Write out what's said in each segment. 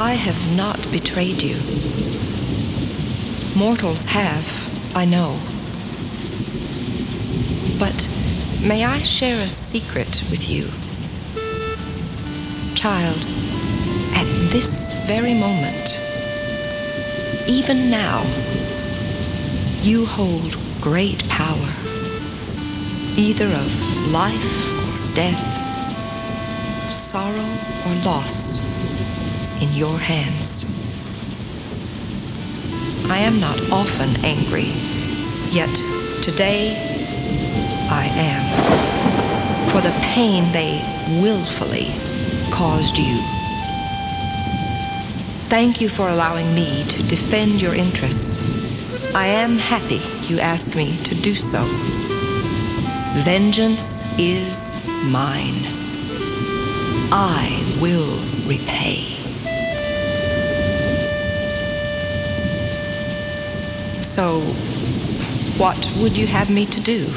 I have not betrayed you. Mortals have, I know. But may I share a secret with you? Child, at this very moment, even now, you hold great power, either of life or death, sorrow or loss, in your hands. I am not often angry, yet today I am, for the pain they willfully caused you. Thank you for allowing me to defend your interests. I am happy you asked me to do so. Vengeance is mine. I will repay. So, what would you have me to do?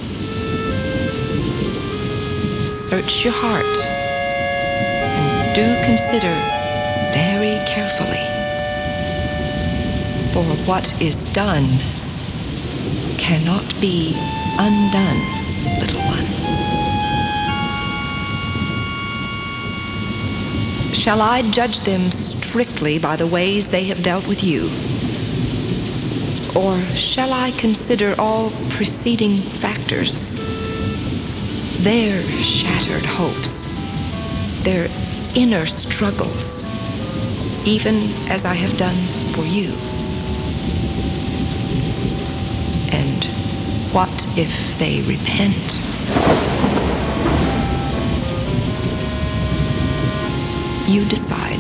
Search your heart and do consider very carefully. For what is done cannot be undone, little one. Shall I judge them strictly by the ways they have dealt with you? Or shall I consider all preceding factors? Their shattered hopes, their inner struggles, even as I have done for you. And what if they repent? You decide.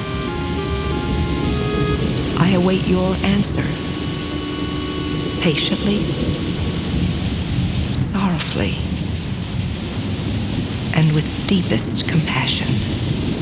I await your answer. Patiently, sorrowfully, and with deepest compassion.